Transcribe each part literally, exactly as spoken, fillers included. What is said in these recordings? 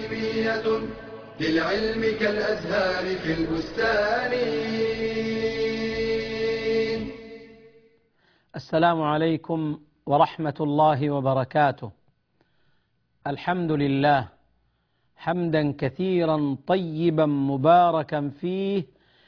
أكاديمية للعلم كالأزهار في البستان. السلام عليكم ورحمة الله وبركاته. الحمد لله حمدا كثيرا طيبا مباركا فيه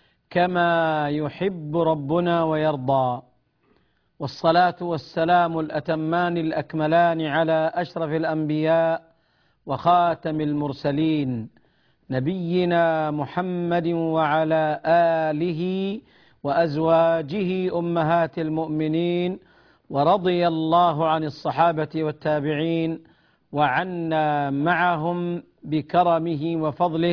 كما يحب ربنا ويرضى، والصلاة والسلام الأتمان الأكملان على أشرف الأنبياء وخاتم المرسلين نبينا محمد وعلى آله وأزواجه أمهات المؤمنين، ورضي الله عن الصحابة والتابعين وعنا معهم بكرمه وفضله،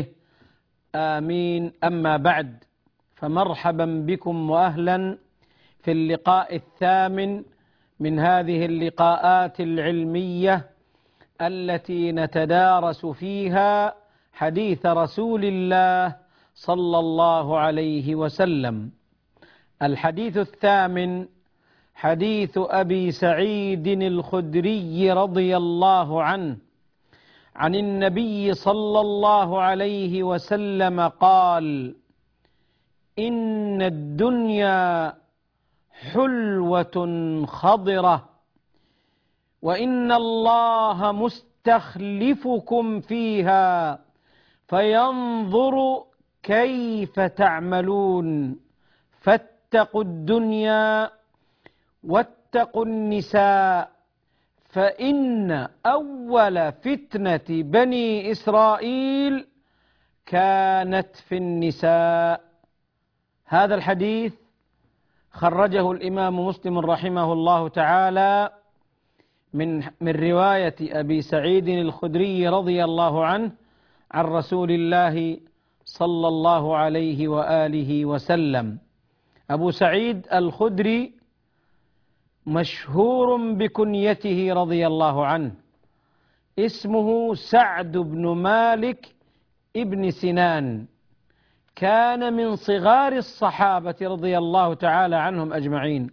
آمين. أما بعد، فمرحبا بكم وأهلا في اللقاء الثامن من هذه اللقاءات العلمية التي نتدارس فيها حديث رسول الله صلى الله عليه وسلم. الحديث الثامن حديث أبي سعيد الخدري رضي الله عنه عن النبي صلى الله عليه وسلم قال: إن الدنيا حلوة خضرة، وإن الله مستخلفكم فيها فينظر كيف تعملون، فاتقوا الدنيا واتقوا النساء، فإن أول فتنة بني إسرائيل كانت في النساء. هذا الحديث خرجه الإمام مسلم رحمه الله تعالى من من رواية أبي سعيد الخدري رضي الله عنه عن رسول الله صلى الله عليه وآله وسلم. أبو سعيد الخدري مشهور بكنيته رضي الله عنه، اسمه سعد بن مالك ابن سنان، كان من صغار الصحابة رضي الله تعالى عنهم أجمعين،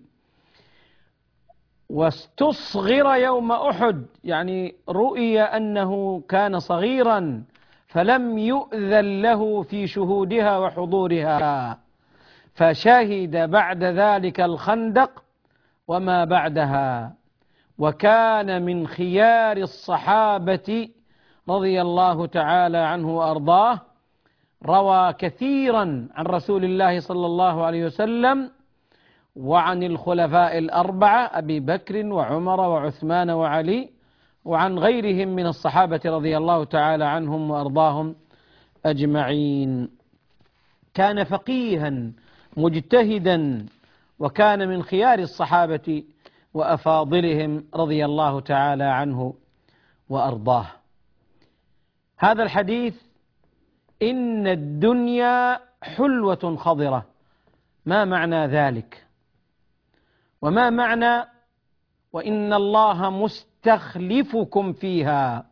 واستصغر يوم أحد، يعني رؤي أنه كان صغيرا فلم يؤذن له في شهودها وحضورها، فشهد بعد ذلك الخندق وما بعدها، وكان من خيار الصحابة رضي الله تعالى عنه وأرضاه، روى كثيرا عن رسول الله صلى الله عليه وسلم وعن الخلفاء الأربعة أبي بكر وعمر وعثمان وعلي، وعن غيرهم من الصحابة رضي الله تعالى عنهم وأرضاهم أجمعين. كان فقيها مجتهدا، وكان من خيار الصحابة وأفاضلهم رضي الله تعالى عنه وأرضاه. هذا الحديث: إن الدنيا حلوة خضرة، ما معنى ذلك؟ وما معنى وإن الله مستخلفكم فيها؟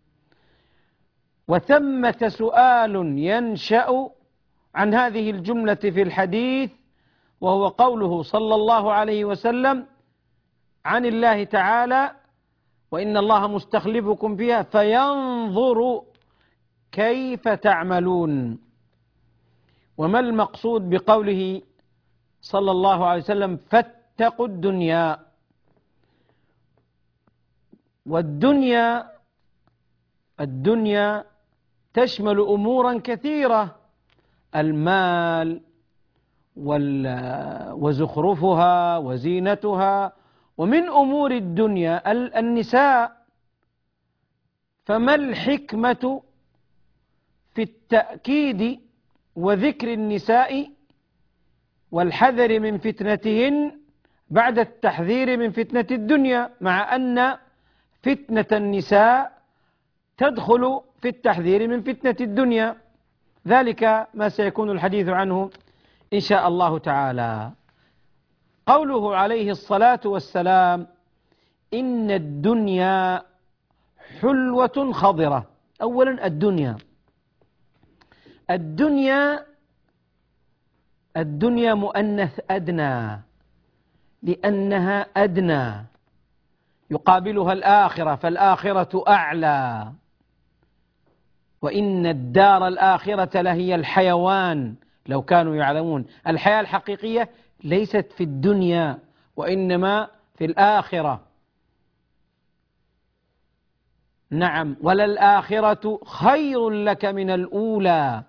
وثمة سؤال ينشأ عن هذه الجملة في الحديث، وهو قوله صلى الله عليه وسلم عن الله تعالى: وإن الله مستخلفكم فيها فينظر كيف تعملون. وما المقصود بقوله صلى الله عليه وسلم فاتقوا الدنيا؟ والدنيا الدنيا تشمل أمورا كثيرة: المال وزخرفها وزينتها، ومن أمور الدنيا النساء. فما الحكمة في التأكيد وذكر النساء والحذر من فتنتهن بعد التحذير من فتنة الدنيا، مع أن فتنة النساء تدخل في التحذير من فتنة الدنيا؟ ذلك ما سيكون الحديث عنه إن شاء الله تعالى. قوله عليه الصلاة والسلام: إن الدنيا حلوة خضرة. أولا، الدنيا الدنيا الدنيا مؤنث أدنى، لأنها أدنى، يقابلها الآخرة، فالآخرة أعلى. وإن الدار الآخرة لهي الحيوان لو كانوا يعلمون. الحياة الحقيقية ليست في الدنيا وإنما في الآخرة. نعم، وللآخرة خير لك من الأولى.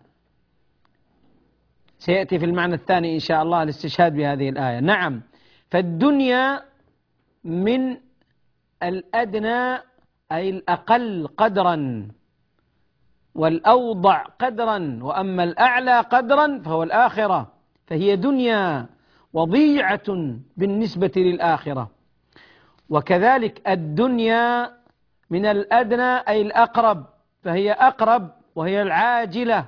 سيأتي في المعنى الثاني إن شاء الله الاستشهاد بهذه الآية. نعم، فالدنيا من الأدنى أي الأقل قدرا، والأوضع قدرا، وأما الأعلى قدرا فهو الآخرة، فهي دنيا وضيعة بالنسبة للآخرة. وكذلك الدنيا من الأدنى أي الأقرب، فهي أقرب وهي العاجلة.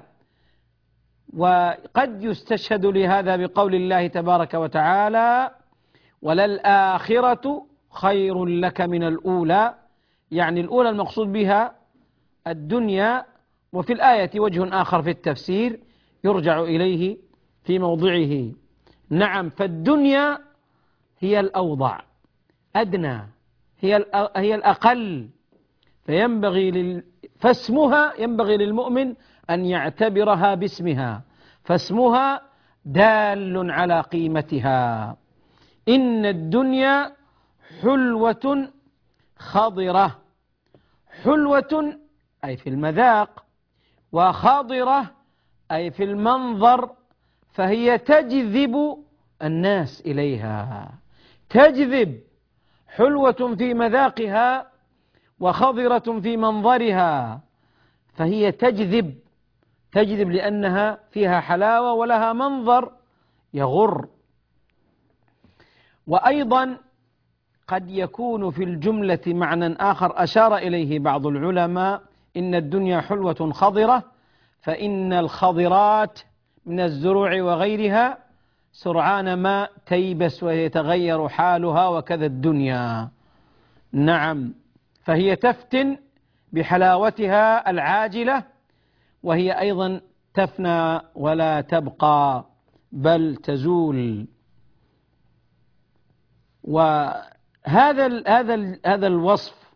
وقد يستشهد لهذا بقول الله تبارك وتعالى: وللآخرة خير لك من الأولى، يعني الأولى المقصود بها الدنيا. وفي الآية وجه آخر في التفسير يرجع إليه في موضعه. نعم، فالدنيا هي الأوضع، أدنى، هي هي الأقل، فينبغي لل... فاسمها ينبغي للمؤمن أن يعتبرها باسمها، فاسمها دال على قيمتها. إن الدنيا حلوة خضرة، حلوة أي في المذاق، وخضرة أي في المنظر، فهي تجذب الناس إليها، تجذب، حلوة في مذاقها وخضرة في منظرها، فهي تجذب تجذب لأنها فيها حلاوة ولها منظر يغر. وأيضا قد يكون في الجملة معنى آخر أشار إليه بعض العلماء: إن الدنيا حلوة خضرة، فإن الخضرات من الزروع وغيرها سرعان ما تيبس ويتغير حالها، وكذا الدنيا. نعم، فهي تفتن بحلاوتها العاجلة، وهي أيضا تفنى ولا تبقى بل تزول. وهذا هذا هذا الوصف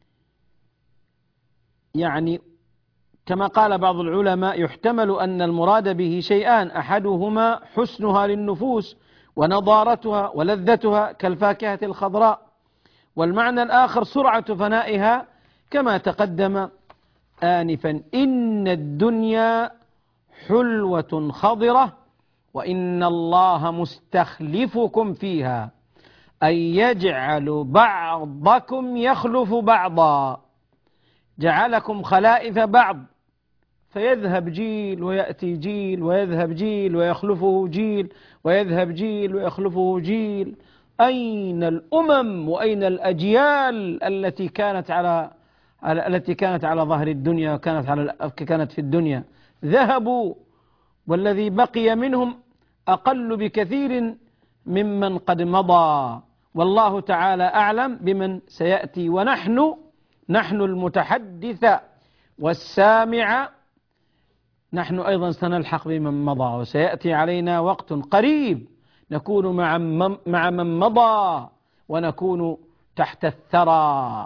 يعني كما قال بعض العلماء يحتمل أن المراد به شيئان: أحدهما حسنها للنفوس ونضارتها ولذتها كالفاكهة الخضراء، والمعنى الآخر سرعة فنائها كما تقدم آنفا. إن الدنيا حلوة خضرة وإن الله مستخلفكم فيها، أي يجعل بعضكم يخلف بعضا، جعلكم خلائف بعض، فيذهب جيل ويأتي جيل ويذهب جيل ويخلفه جيل ويذهب جيل ويخلفه جيل. أين الأمم وأين الأجيال التي كانت على التي كانت على ظهر الدنيا وكانت على كانت في الدنيا؟ ذهبوا، والذي بقي منهم أقل بكثير ممن قد مضى، والله تعالى أعلم بمن سيأتي. ونحن نحن المتحدث والسامع نحن أيضا سنلحق بمن مضى، وسيأتي علينا وقت قريب نكون مع مع من مضى ونكون تحت الثرى.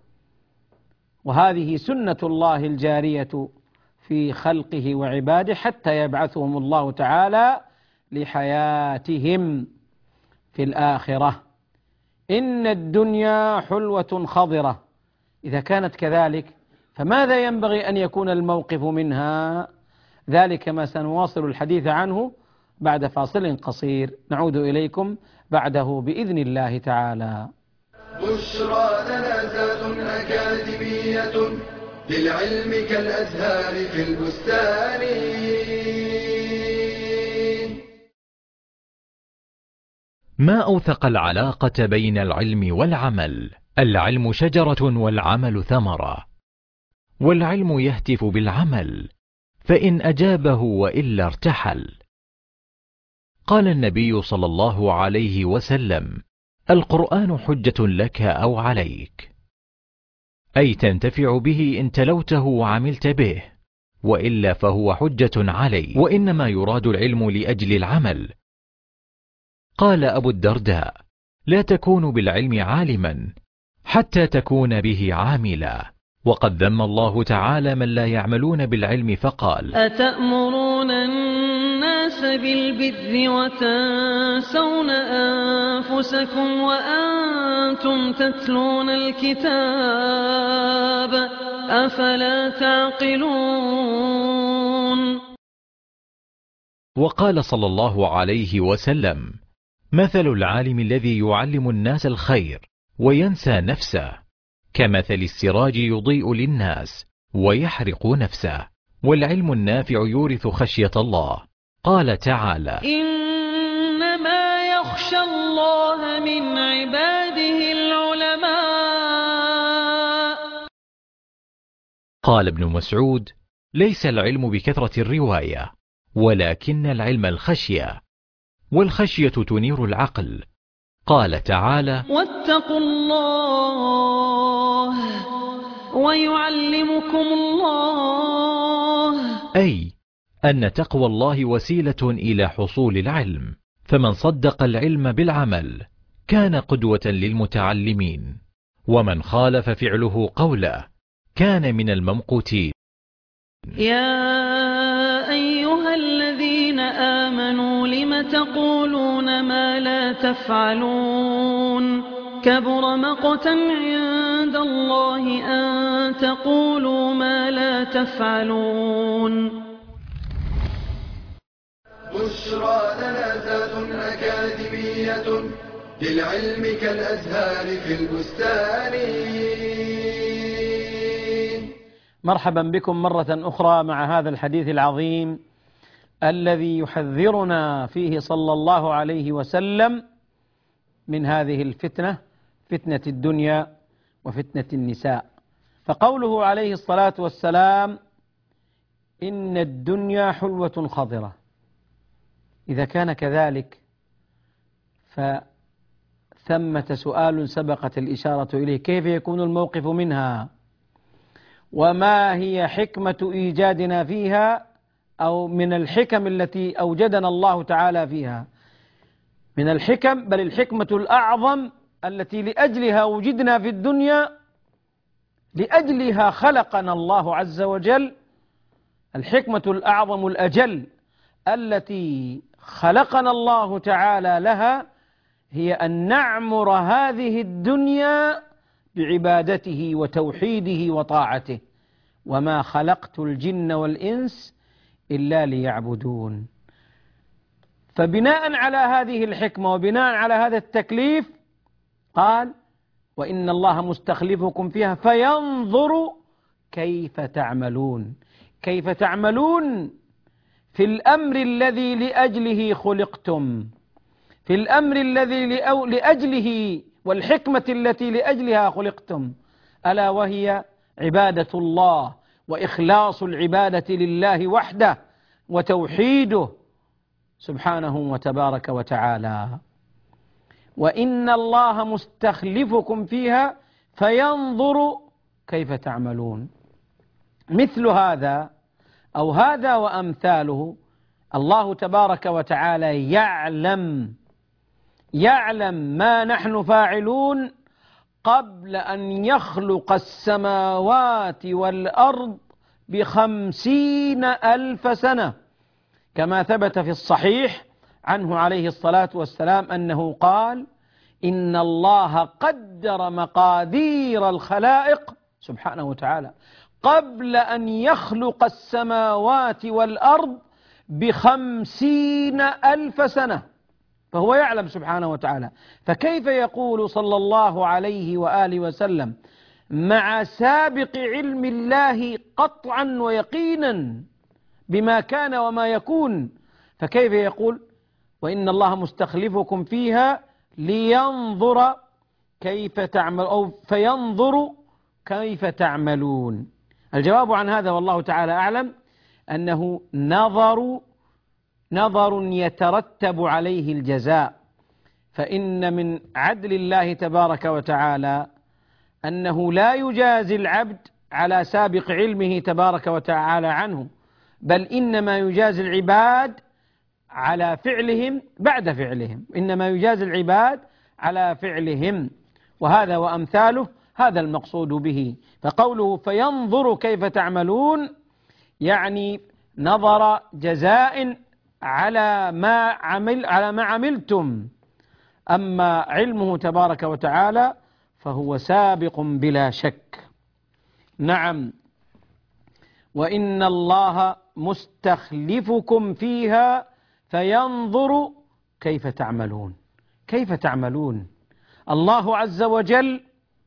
وهذه سنة الله الجارية في خلقه وعباده حتى يبعثهم الله تعالى لحياتهم في الآخرة. إن الدنيا حلوة خضرة، إذا كانت كذلك فماذا ينبغي أن يكون الموقف منها؟ ذلك ما سنواصل الحديث عنه بعد فاصل قصير، نعود إليكم بعده بإذن الله تعالى. بشرى لنا زاد أكاديمية للعلم كالأزهار في البستان. ما أوثق العلاقة بين العلم والعمل. العلم شجرة والعمل ثمرة، والعلم يهتف بالعمل، فإن أجابه وإلا ارتحل. قال النبي صلى الله عليه وسلم: القرآن حجة لك أو عليك، أي تنتفع به إن تلوته وعملت به، وإلا فهو حجة عليك، وإنما يراد العلم لأجل العمل. قال أبو الدرداء: لا تكون بالعلم عالما حتى تكون به عاملا، وقد ذم الله تعالى من لا يعملون بالعلم فقال: أتأمرون الناس بالبر وتنسون أنفسكم وأنتم تتلون الكتاب أفلا تعقلون. وقال صلى الله عليه وسلم: مثل العالم الذي يعلم الناس الخير وينسى نفسه كمثل السراج يضيء للناس ويحرق نفسه. والعلم النافع يورث خشية الله. قال تعالى: إنما يخشى الله من عباده العلماء. قال ابن مسعود: ليس العلم بكثرة الرواية، ولكن العلم الخشية، والخشية تنير العقل. قال تعالى: واتقوا الله ويعلمكم الله. أي أن تقوى الله وسيلة إلى حصول العلم، فمن صدق العلم بالعمل كان قدوة للمتعلمين، ومن خالف فعله قوله كان من الممقوتين. يا أيها الذين آمنوا لم تقولون ما لا تفعلون كبر مقتا عند الله أن تقولوا ما لا تفعلون. بشرى لنا زاد أكاديمية للعلم كالأزهار في البستان. مرحبا بكم مرة أخرى مع هذا الحديث العظيم الذي يحذرنا فيه صلى الله عليه وسلم من هذه الفتنة، فتنة الدنيا وفتنة النساء. فقوله عليه الصلاة والسلام: إن الدنيا حلوة خضرة. إذا كان كذلك فثمة سؤال سبقت الإشارة إليه: كيف يكون الموقف منها؟ وما هي حكمة إيجادنا فيها، أو من الحكم التي أوجدنا الله تعالى فيها؟ من الحكم، بل الحكمة الأعظم التي لأجلها وجدنا في الدنيا، لأجلها خلقنا الله عز وجل، الحكمة الأعظم الأجل التي خلقنا الله تعالى لها هي أن نعمر هذه الدنيا بعبادته وتوحيده وطاعته. وما خلقت الجن والإنس إلا ليعبدون. فبناء على هذه الحكمة وبناء على هذا التكليف قال: وإن الله مستخلفكم فيها فينظر كيف تعملون. كيف تعملون في الأمر الذي لأجله خلقتم، في الأمر الذي لأجله والحكمة التي لأجلها خلقتم، ألا وهي عبادة الله وإخلاص العبادة لله وحده وتوحيده سبحانه وتبارك وتعالى. وإن الله مستخلفكم فيها فينظر كيف تعملون. مثل هذا أو هذا وأمثاله الله تبارك وتعالى يعلم يعلم ما نحن فاعلون قبل أن يخلق السماوات والأرض بخمسين ألف سنة، كما ثبت في الصحيح عنه عليه الصلاة والسلام أنه قال: إن الله قدر مقادير الخلائق سبحانه وتعالى قبل أن يخلق السماوات والأرض بخمسين ألف سنة، فهو يعلم سبحانه وتعالى. فكيف يقول صلى الله عليه وآله وسلم مع سابق علم الله قطعا ويقينا بما كان وما يكون، فكيف يقول: وإن الله مستخلفكم فيها لينظر كيف تعمل أو فينظر كيف تعملون؟ الجواب عن هذا والله تعالى أعلم أنه نظر نظر يترتب عليه الجزاء. فإن من عدل الله تبارك وتعالى أنه لا يجازي العبد على سابق علمه تبارك وتعالى عنه، بل إنما يجازي العباد على فعلهم بعد فعلهم، إنما يجازي العباد على فعلهم. وهذا وأمثاله هذا المقصود به. فقوله فينظر كيف تعملون يعني نظر جزاء على ما عمل على ما عملتم. أما علمه تبارك وتعالى فهو سابق بلا شك. نعم. وإن الله مستخلفكم فيها فينظر كيف تعملون. كيف تعملون؟ الله عز وجل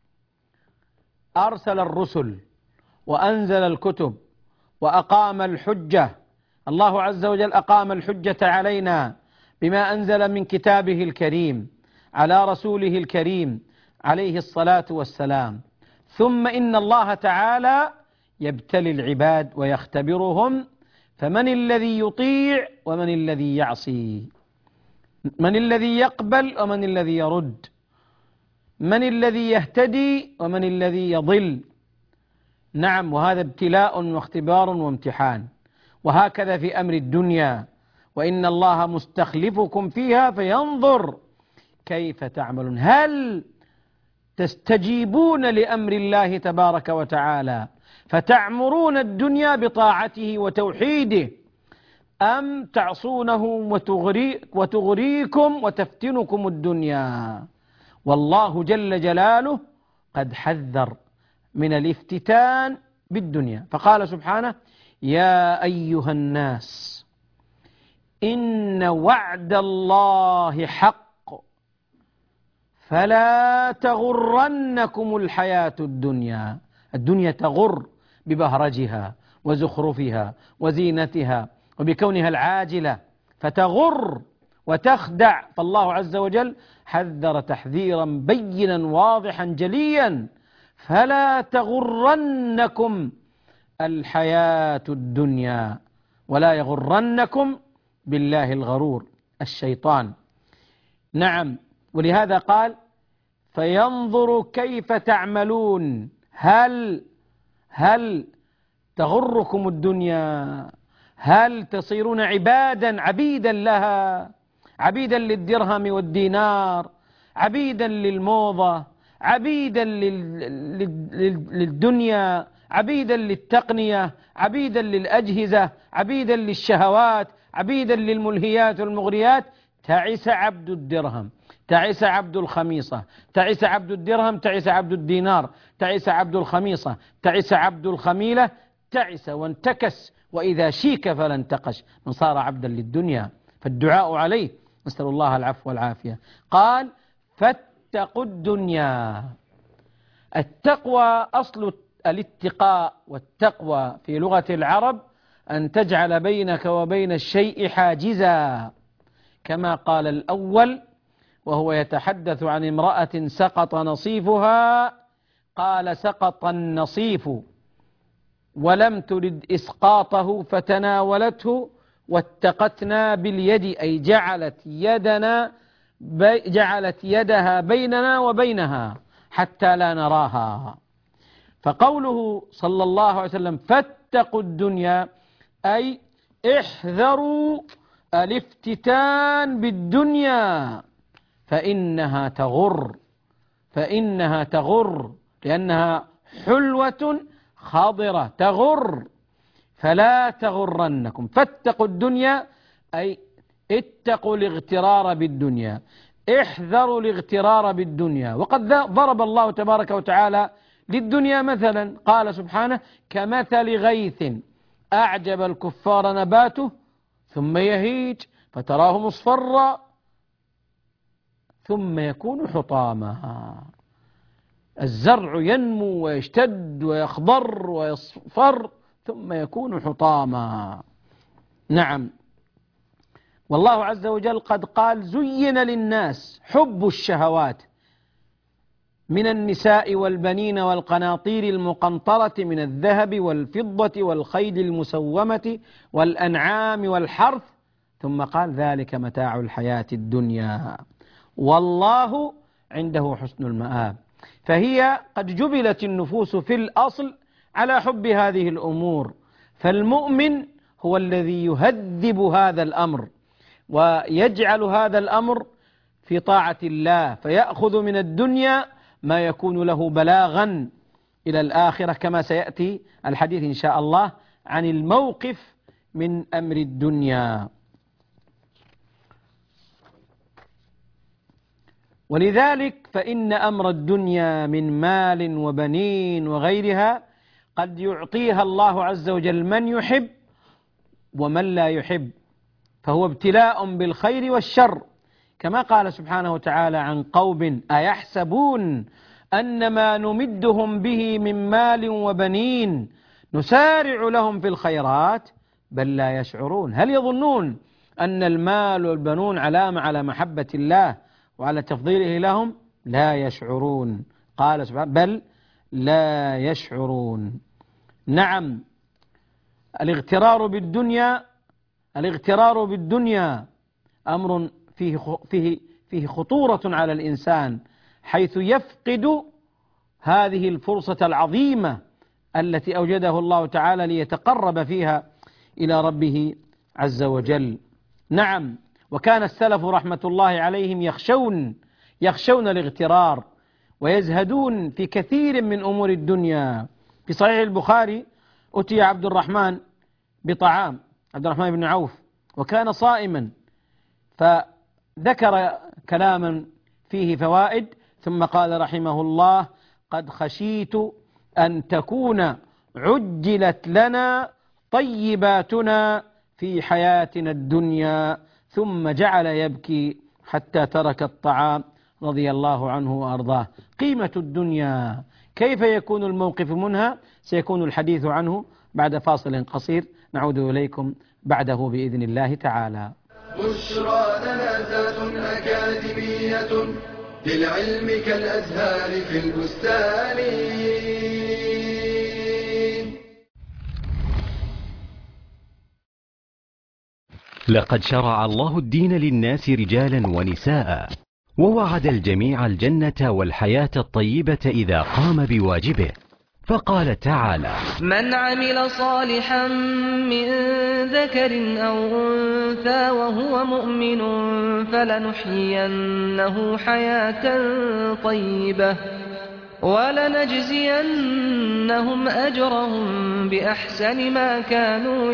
أرسل الرسل وأنزل الكتب وأقام الحجة. الله عز وجل أقام الحجة علينا بما أنزل من كتابه الكريم على رسوله الكريم عليه الصلاة والسلام. ثم إن الله تعالى يبتلي العباد ويختبرهم، فمن الذي يطيع ومن الذي يعصي، من الذي يقبل ومن الذي يرد، من الذي يهتدي ومن الذي يضل. نعم. وهذا ابتلاء واختبار وامتحان. وهكذا في أمر الدنيا، وإن الله مستخلفكم فيها فينظر كيف تعملون. هل تستجيبون لأمر الله تبارك وتعالى فتعمرون الدنيا بطاعته وتوحيده، أم تعصونه وتغري وتغريكم وتفتنكم الدنيا؟ والله جل جلاله قد حذر من الافتتان بالدنيا، فقال سبحانه: يا أيها الناس إن وعد الله حق فلا تغرنكم الحياة الدنيا. الدنيا تغر ببهرجها وزخرفها وزينتها وبكونها العاجلة، فتغر وتخدع. فالله عز وجل حذر تحذيرا بينا واضحا جليا: فلا تغرنكم الحياة الدنيا ولا يغرنكم بالله الغرور الشيطان. نعم. ولهذا قال: فينظر كيف تعملون. هل هل تغركم الدنيا؟ هل تصيرون عبادا عبيدا لها، عبيدا للدرهم والدينار، عبيدا للموضة، عبيدا للدنيا، عبيدا للتقنية، عبيدا للأجهزة، عبيدا للشهوات، عبيدا للملهيات والمغريات؟ تعس عبد الدرهم، تعس عبد الخميصة، تعس عبد الدرهم، تعس عبد الدينار، تعس عبد الخميصة، تعس عبد الخميلة، تعس وانتكس، وإذا شيك فلا انتقش، من صار عبدا للدنيا. فالدعاء عليه، نسأل الله العفو والعافية. قال: فاتقوا الدنيا. التقوى أصل الاتقاء، والتقوى في لغة العرب أن تجعل بينك وبين الشيء حاجزا، كما قال الأول وهو يتحدث عن امرأة سقط نصيفها، قال: سقط النصيف ولم ترد إسقاطه فتناولته واتقتنا باليد، أي جعلت يدنا بي جعلت يدها بيننا وبينها حتى لا نراها. فقوله صلى الله عليه وسلم: فاتقوا الدنيا، أي احذروا الافتتان بالدنيا، فإنها تغر، فإنها تغر لأنها حلوة خاضرة تغر، فلا تغرنكم. فاتقوا الدنيا أي اتقوا الاغترار بالدنيا، احذروا الاغترار بالدنيا. وقد ضرب الله تبارك وتعالى للدنيا مثلا، قال سبحانه: كمثل غيث أعجب الكفار نباته ثم يهيج فتراه مصفرا ثم يكون حطاما. الزرع ينمو ويشتد ويخضر ويصفر ثم يكون حطاما. نعم. والله عز وجل قد قال: زين للناس حب الشهوات من النساء والبنين والقناطير المقنطرة من الذهب والفضة والخيل المسومة والأنعام والحرث، ثم قال: ذلك متاع الحياة الدنيا والله عنده حسن المآب. فهي قد جبلت النفوس في الأصل على حب هذه الأمور، فالمؤمن هو الذي يهذب هذا الأمر ويجعل هذا الأمر في طاعة الله، فيأخذ من الدنيا ما يكون له بلاغا إلى الآخرة، كما سيأتي الحديث إن شاء الله عن الموقف من أمر الدنيا. ولذلك فإن أمر الدنيا من مال وبنين وغيرها قد يعطيها الله عز وجل من يحب ومن لا يحب، فهو ابتلاء بالخير والشر، كما قال سبحانه وتعالى عن قوم أيحسبون أنما نمدهم به من مال وبنين نسارع لهم في الخيرات بل لا يشعرون. هل يظنون أن المال والبنون علامة على محبة الله وعلى تفضيله لهم؟ لا يشعرون. قال سبحانه بل لا يشعرون. نعم، الاغترار بالدنيا الاغترار بالدنيا أمر فيه فيه فيه خطورة على الإنسان، حيث يفقد هذه الفرصة العظيمة التي أوجده الله تعالى ليتقرب فيها إلى ربه عز وجل. نعم، وكان السلف رحمة الله عليهم يخشون يخشون الاغترار ويزهدون في كثير من أمور الدنيا. في صحيح البخاري أتي عبد الرحمن بطعام، عبد الرحمن بن عوف، وكان صائما، فذكر كلاما فيه فوائد ثم قال رحمه الله قد خشيت أن تكون عجلت لنا طيباتنا في حياتنا الدنيا، ثم جعل يبكي حتى ترك الطعام رضي الله عنه وأرضاه. قيمة الدنيا، كيف يكون الموقف منها؟ سيكون الحديث عنه بعد فاصل قصير، نعود إليكم بعده بإذن الله تعالى. بشرى لنا زاد أكاديمية للعلم كالأزهار في البستان. لقد شرع الله الدين للناس رجالا ونساء، ووعد الجميع الجنة والحياة الطيبة إذا قام بواجبه، فقال تعالى: من عمل صالحا من ذكر أو أنثى وهو مؤمن فلنحيينه حياة طيبة ولنجزينهم أجرهم بأحسن ما كانوا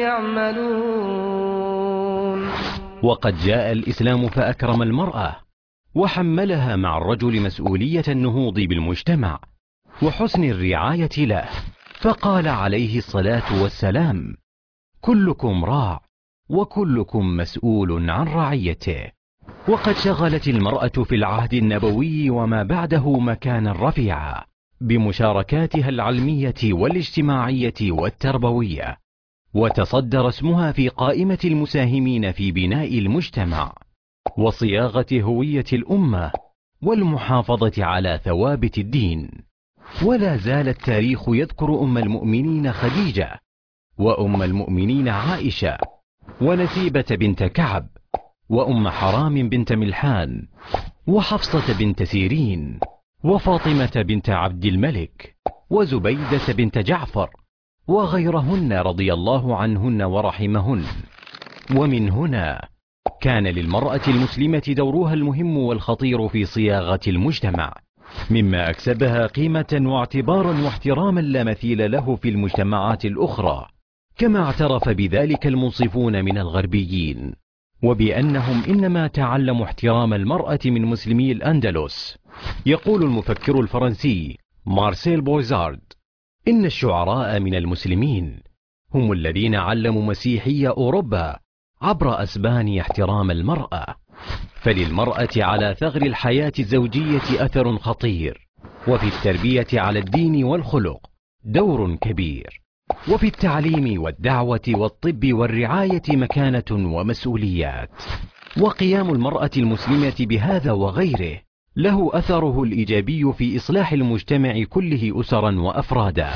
يعملون. وقد جاء الإسلام فأكرم المرأة وحملها مع الرجل مسؤولية النهوض بالمجتمع وحسن الرعاية له، فقال عليه الصلاة والسلام: كلكم راع وكلكم مسؤول عن رعيته. وقد شغلت المرأة في العهد النبوي وما بعده مكانا رفيعا بمشاركاتها العلمية والاجتماعية والتربوية، وتصدر اسمها في قائمة المساهمين في بناء المجتمع وصياغة هوية الأمة والمحافظة على ثوابت الدين. ولا زال التاريخ يذكر أم المؤمنين خديجة، وأم المؤمنين عائشة، ونسيبة بنت كعب، وأم حرام بنت ملحان، وحفصة بنت سيرين، وفاطمة بنت عبد الملك، وزبيدة بنت جعفر، وغيرهن رضي الله عنهن ورحمهن. ومن هنا كان للمرأة المسلمة دورها المهم والخطير في صياغة المجتمع، مما أكسبها قيمة واعتبارا واحتراما لا مثيل له في المجتمعات الأخرى، كما اعترف بذلك المنصفون من الغربيين، وبأنهم إنما تعلموا احترام المرأة من مسلمي الأندلس. يقول المفكر الفرنسي مارسيل بويزارد: إن الشعراء من المسلمين هم الذين علموا مسيحي أوروبا عبر أسبان احترام المرأة. فللمرأة على ثغر الحياة الزوجية أثر خطير، وفي التربية على الدين والخلق دور كبير، وفي التعليم والدعوة والطب والرعاية مكانة ومسؤوليات. وقيام المرأة المسلمة بهذا وغيره له أثره الإيجابي في إصلاح المجتمع كله أسرا وأفرادا.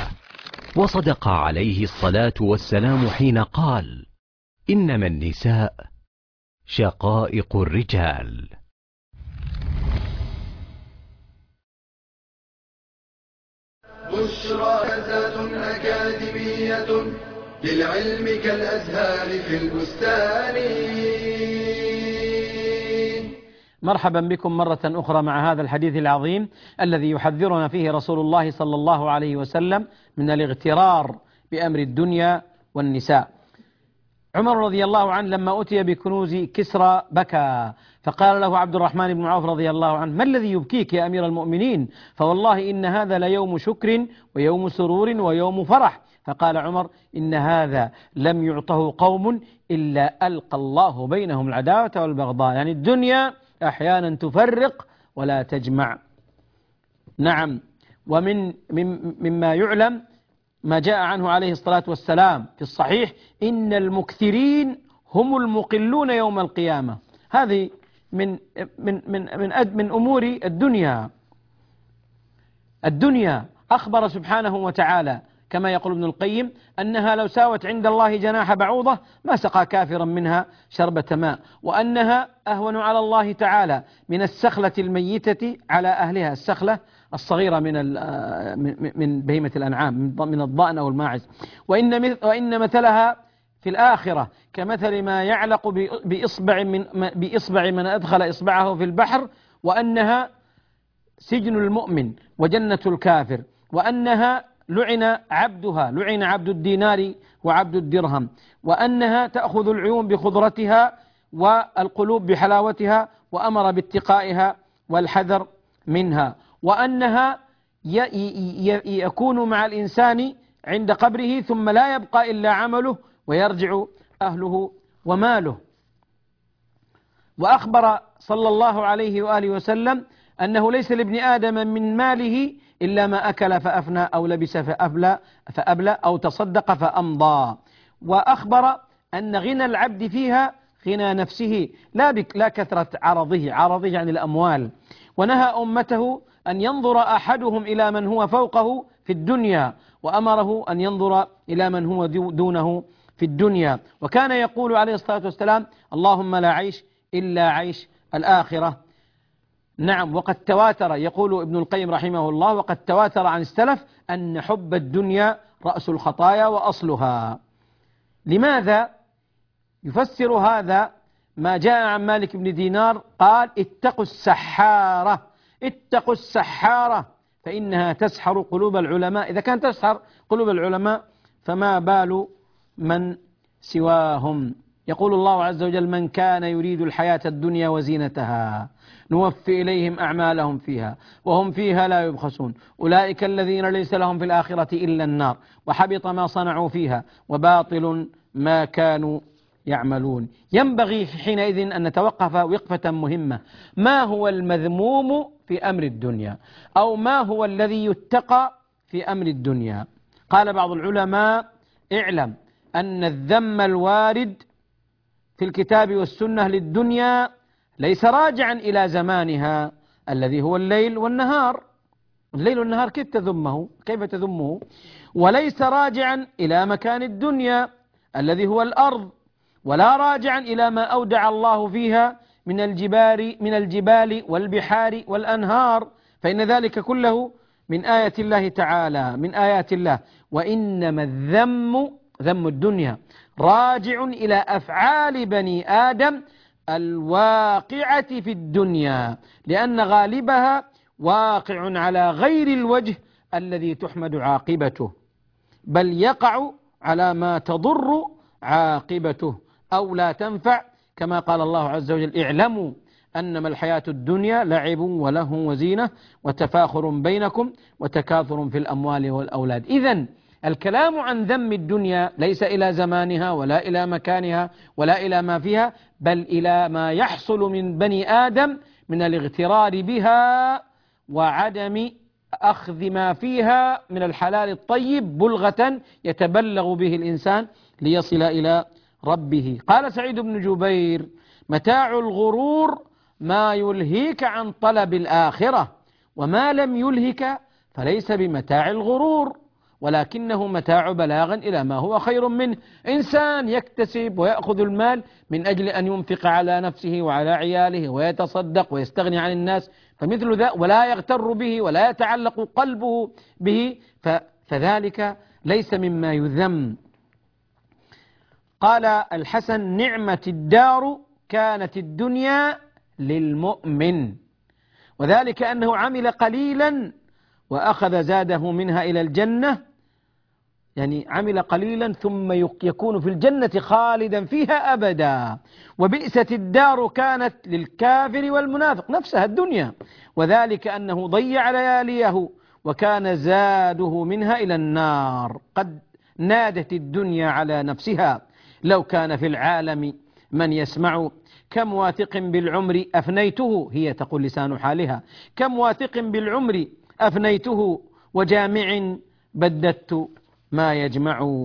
وصدق عليه الصلاة والسلام حين قال: إنما النساء شقائق الرجال. بشرى زاد أكاديمية للعلم كالأزهار في البستان. مرحبا بكم مرة أخرى مع هذا الحديث العظيم الذي يحذرنا فيه رسول الله صلى الله عليه وسلم من الاغترار بأمر الدنيا والنساء. عمر رضي الله عنه لما أتي بكنوز كسرى بكى، فقال له عبد الرحمن بن عوف رضي الله عنه: ما الذي يبكيك يا أمير المؤمنين؟ فوالله إن هذا ليوم شكر ويوم سرور ويوم فرح. فقال عمر: إن هذا لم يعطه قوم إلا ألقى الله بينهم العداوة والبغضاء. يعني الدنيا أحيانا تفرق ولا تجمع. نعم. ومن مما يعلم ما جاء عنه عليه الصلاة والسلام في الصحيح: إن المكثرين هم المقلون يوم القيامة. هذه من من من من, من أمور الدنيا. الدنيا أخبر سبحانه وتعالى كما يقول ابن القيم أنها لو ساوت عند الله جناح بعوضة ما سقى كافرا منها شربة ماء، وأنها أهون على الله تعالى من السخلة الميتة على أهلها، السخلة الصغيرة من من بهيمة الأنعام من الضأن أو الماعز. وإن وإن مثلها في الآخرة كمثل ما يعلق بإصبع من بإصبع من أدخل إصبعه في البحر، وأنها سجن المؤمن وجنة الكافر، وأنها لعن عبدها لعن عبد الدينار وعبد الدرهم، وأنها تأخذ العيون بخضرتها والقلوب بحلاوتها، وأمر باتقائها والحذر منها، وأنها يكون مع الإنسان عند قبره ثم لا يبقى إلا عمله ويرجع أهله وماله. وأخبر صلى الله عليه وآله وسلم أنه ليس لابن آدم من ماله إلا ما أكل فأفنى أو لبس فأبلى, فأبلى أو تصدق فأمضى. وأخبر أن غنى العبد فيها غنى نفسه لا, لا كثرة عرضه عرضه يعني الأموال. ونهى أمته أن ينظر أحدهم إلى من هو فوقه في الدنيا، وأمره أن ينظر إلى من هو دونه في الدنيا. وكان يقول عليه الصلاة والسلام: اللهم لا عيش إلا عيش الآخرة. نعم. وقد تواتر، يقول ابن القيم رحمه الله، وقد تواتر عن السلف أن حب الدنيا رأس الخطايا وأصلها. لماذا؟ يفسر هذا ما جاء عن مالك بن دينار قال: اتقوا السحارة اتقوا السحارة فإنها تسحر قلوب العلماء. إذا كانت تسحر قلوب العلماء فما بال من سواهم. يقول الله عز وجل: من كان يريد الحياة الدنيا وزينتها نوفي إليهم أعمالهم فيها وهم فيها لا يبخسون أولئك الذين ليس لهم في الآخرة إلا النار وحبط ما صنعوا فيها وباطل ما كانوا يعملون. ينبغي حينئذ أن نتوقف وقفة مهمة: ما هو المذموم في أمر الدنيا، أو ما هو الذي يتقى في أمر الدنيا؟ قال بعض العلماء: اعلم أن الذم الوارد في الكتاب والسنة للدنيا ليس راجعا إلى زمانها الذي هو الليل والنهار. الليل والنهار كيف تذمه كيف تذمه وليس راجعا إلى مكان الدنيا الذي هو الأرض، ولا راجعا إلى ما أودع الله فيها من الجبال من الجبال والبحار والأنهار، فإن ذلك كله من آيات الله تعالى من آيات الله. وإنما الذم ذم الدنيا راجع إلى أفعال بني آدم الواقعة في الدنيا، لأن غالبها واقع على غير الوجه الذي تحمد عاقبته، بل يقع على ما تضر عاقبته أو لا تنفع، كما قال الله عز وجل: اعلموا أنما الحياة الدنيا لعب ولهو وزينة وتفاخر بينكم وتكاثر في الأموال والأولاد. إذن الكلام عن ذم الدنيا ليس إلى زمانها ولا إلى مكانها ولا إلى ما فيها، بل إلى ما يحصل من بني آدم من الاغترار بها وعدم أخذ ما فيها من الحلال الطيب بلغة يتبلغ به الإنسان ليصل إلى ربه. قال سعيد بن جبير: متاع الغرور ما يلهيك عن طلب الآخرة، وما لم يلهك فليس بمتاع الغرور، ولكنه متاع بلاغ إلى ما هو خير منه. إنسان يكتسب ويأخذ المال من أجل أن ينفق على نفسه وعلى عياله ويتصدق ويستغني عن الناس، فمثل ذا ولا يغتر به ولا يتعلق قلبه به، فذلك ليس مما يذم. قال الحسن: نعمة الدار كانت الدنيا للمؤمن، وذلك أنه عمل قليلا وأخذ زاده منها إلى الجنة، يعني عمل قليلا ثم يكون في الجنة خالدا فيها أبدا. وبئست الدار كانت للكافر والمنافق، نفسها الدنيا، وذلك أنه ضيع لياليه وكان زاده منها إلى النار. قد نادت الدنيا على نفسها لو كان في العالم من يسمع كم واثق بالعمر أفنيته، هي تقول لسان حالها، كم واثق بالعمر أفنيته وجامع بددت ما يجمع.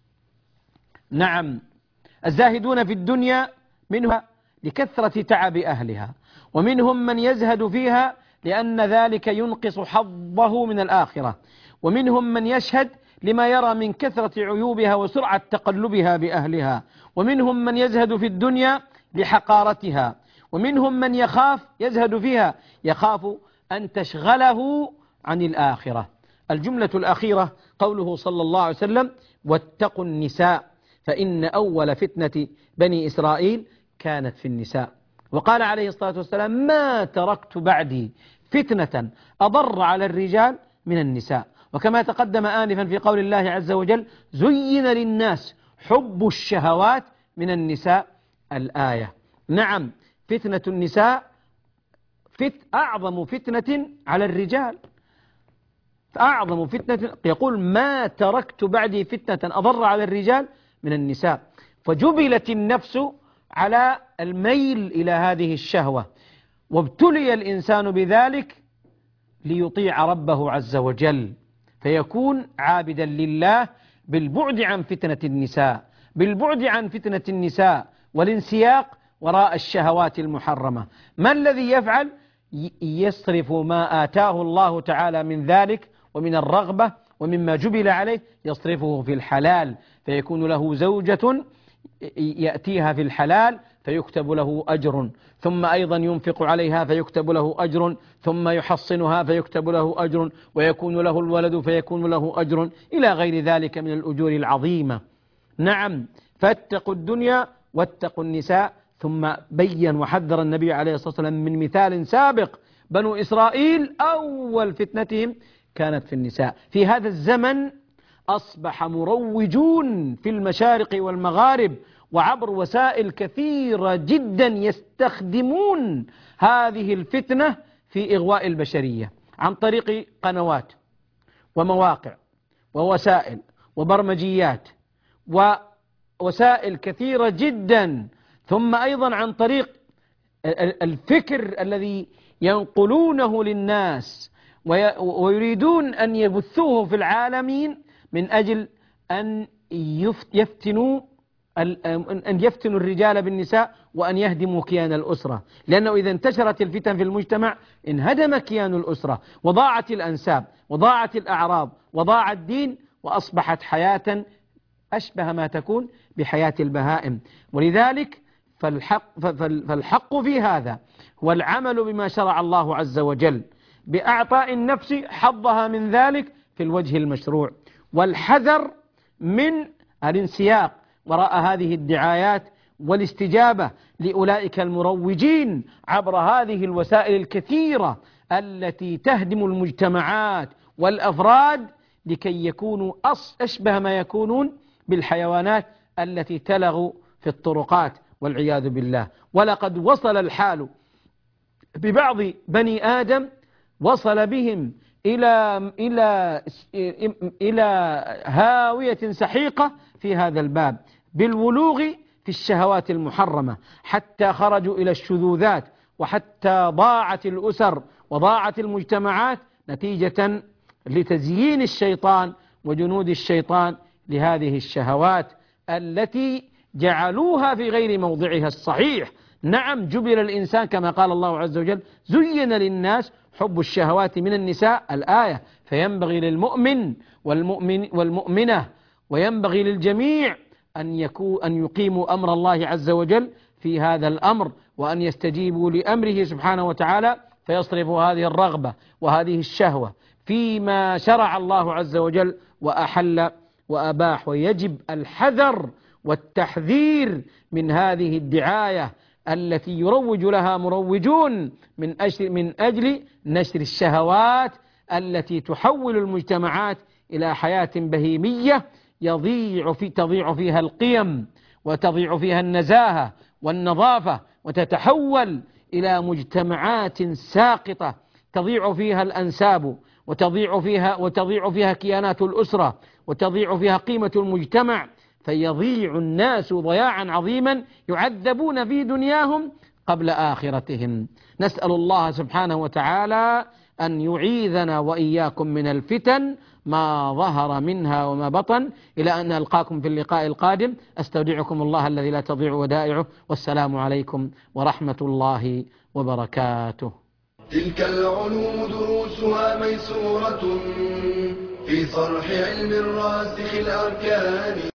نعم، الزاهدون في الدنيا منها لكثرة تعب أهلها، ومنهم من يزهد فيها لأن ذلك ينقص حظه من الآخرة، ومنهم من يشهد لما يرى من كثرة عيوبها وسرعة تقلبها بأهلها، ومنهم من يزهد في الدنيا لحقارتها، ومنهم من يخاف يزهد فيها يخاف أن تشغله عن الآخرة. الجملة الأخيرة قوله صلى الله عليه وسلم: واتقوا النساء فإن أول فتنة بني إسرائيل كانت في النساء. وقال عليه الصلاة والسلام: ما تركت بعدي فتنة أضر على الرجال من النساء. وكما تقدم آنفا في قول الله عز وجل: زين للناس حب الشهوات من النساء، الآية. نعم، فتنة النساء فت أعظم فتنة على الرجال، أعظم فتنة. يقول: ما تركت بعدي فتنة أضر على الرجال من النساء. فجبلت النفس على الميل إلى هذه الشهوة، وابتلي الإنسان بذلك ليطيع ربه عز وجل، فيكون عابدا لله بالبعد عن فتنة النساء، بالبعد عن فتنة النساء والانسياق وراء الشهوات المحرمة. ما الذي يفعل؟ يصرف ما آتاه الله تعالى من ذلك ومن الرغبة ومما جبل عليه، يصرفه في الحلال، فيكون له زوجة يأتيها في الحلال فيكتب له أجر، ثم أيضا ينفق عليها فيكتب له أجر، ثم يحصنها فيكتب له أجر، ويكون له الولد فيكون له أجر، إلى غير ذلك من الأجور العظيمة. نعم، فاتقوا الدنيا واتقوا النساء. ثم بين وحذر النبي عليه الصلاة والسلام من مثال سابق: بنو إسرائيل أول فتنتهم كانت في النساء. في هذا الزمن أصبح مروجون في المشارق والمغارب وعبر وسائل كثيرة جدا يستخدمون هذه الفتنة في إغواء البشرية عن طريق قنوات ومواقع ووسائل وبرمجيات ووسائل كثيرة جدا، ثم أيضا عن طريق الفكر الذي ينقلونه للناس ويريدون أن يبثوه في العالمين من أجل أن يفتنوا أن يفتنوا الرجال بالنساء وأن يهدموا كيان الأسرة، لأنه إذا انتشرت الفتن في المجتمع انهدم كيان الأسرة وضاعت الأنساب وضاعت الأعراض وضاع الدين، وأصبحت حياة أشبه ما تكون بحياة البهائم. ولذلك فالحق, فالحق في هذا هو العمل بما شرع الله عز وجل بإعطاء النفس حظها من ذلك في الوجه المشروع، والحذر من الانسياق وراء هذه الدعايات والاستجابة لأولئك المروجين عبر هذه الوسائل الكثيرة التي تهدم المجتمعات والأفراد لكي يكونوا أشبه ما يكونون بالحيوانات التي تلغ في الطرقات والعياذ بالله. ولقد وصل الحال ببعض بني آدم، وصل بهم إلى إلى إلى هاوية سحيقة في هذا الباب بالولوغ في الشهوات المحرمة، حتى خرجوا إلى الشذوذات، وحتى ضاعت الأسر وضاعت المجتمعات نتيجة لتزيين الشيطان وجنود الشيطان لهذه الشهوات التي جعلوها في غير موضعها الصحيح. نعم، جبل الإنسان كما قال الله عز وجل: زين للناس حب الشهوات من النساء، الآية. فينبغي للمؤمن والمؤمن والمؤمنة وينبغي للجميع أن يكون أن يقيموا أمر الله عز وجل في هذا الأمر، وأن يستجيبوا لأمره سبحانه وتعالى، فيصرفوا هذه الرغبة وهذه الشهوة فيما شرع الله عز وجل وأحل وأباح. ويجب الحذر والتحذير من هذه الدعاية التي يروج لها مروجون من أجل, من أجل نشر الشهوات التي تحول المجتمعات إلى حياة بهيمية يضيع في تضيع فيها القيم وتضيع فيها النزاهة والنظافة، وتتحول إلى مجتمعات ساقطة تضيع فيها الأنساب وتضيع فيها وتضيع فيها كيانات الأسرة وتضيع فيها قيمة المجتمع، فيضيع الناس ضياعا عظيما يعذبون في دنياهم قبل آخرتهم. نسأل الله سبحانه وتعالى أن يعيذنا وإياكم من الفتن ما ظهر منها وما بطن، إلى أن ألقاكم في اللقاء القادم. أستودعكم الله الذي لا تضيع ودائعه، والسلام عليكم ورحمة الله وبركاته. تلك العلوم دروسها ميسورة في صرح علم الراسخ الأركان.